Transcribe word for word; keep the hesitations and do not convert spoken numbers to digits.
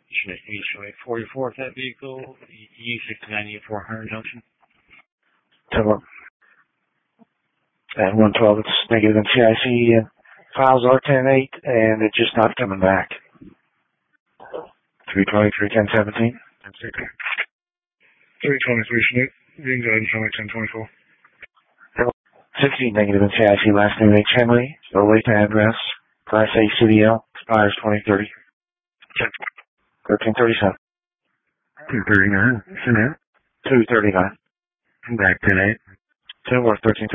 H forty-four, that vehicle, U six ninety four hundred junction. ten one. And one twelve, it's negative in C I C. Uh, files are ten eight, and it's just not coming back. three twenty-three, ten seventeen. three twenty-three, Snoop. You can go ahead and show me ten twenty-four. sixteen negative in C I C, last name H. Henley, no late address, Class A C D L, expires twenty thirty. thirteen thirty-seven. two thirty-nine, Snoop. two thirty-nine. Back ten eight. Two or thirteen